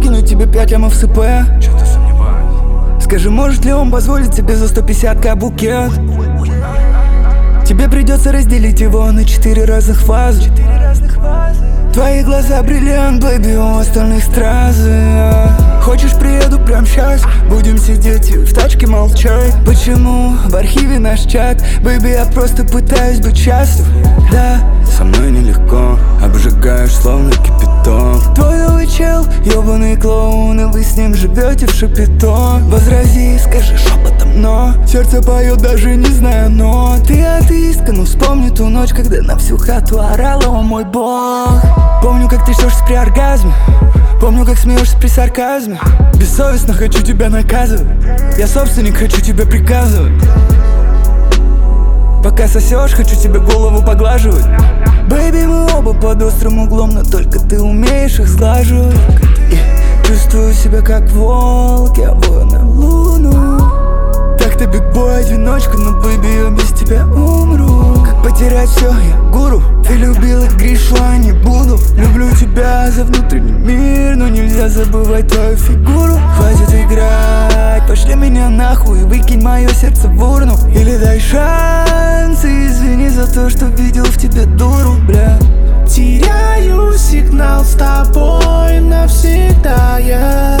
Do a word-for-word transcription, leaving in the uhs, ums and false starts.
кинуть тебе пять лямов с ИП. Чё-то сомневаюсь. Скажи, может ли он позволить тебе за сто пятьдесят ка букет? Тебе придется разделить его на четыре разных фазы. Твои глаза бриллиант, бэйби, у остальных стразы. Хочешь, приеду прям сейчас, будем сидеть и в тачке молчать. Почему в архиве наш чат? Бэйби, я просто пытаюсь быть счастлив. Да, со мной нелегко, обжигаешь словно кипяток. Твой новый чел, ёбаный клоун, и вы с ним живете в шапито. Возрази, скажи шепотом, но сердце поет, даже не зная нот. Ты атеистка, но вспомни ту ночь, когда на всю хату орала: о мой бог. Помню, как трясешься при оргазме, помню, как смеешься при сарказме. Бессовестно хочу тебя наказывать, я собственник, хочу тебе приказывать. Пока сосешь, хочу тебе голову поглаживать. Бэйби, мы оба под острым углом, но только ты умеешь их сглаживать. И чувствую себя как волк, я вою на луну. Так-то бигбой, одиночка, но бэйби, я без тебя умру. Как потерять все, я гуру. Ты любила Гришу, а не буду. Люблю тебя за внутренний мир, но нельзя забывать твою фигуру. Хватит играть, пошли меня нахуй и выкинь мое сердце в урну. Или дай шанс и извини за то, что видел в тебе дуру, бля. Теряю сигнал с тобой навсегда я.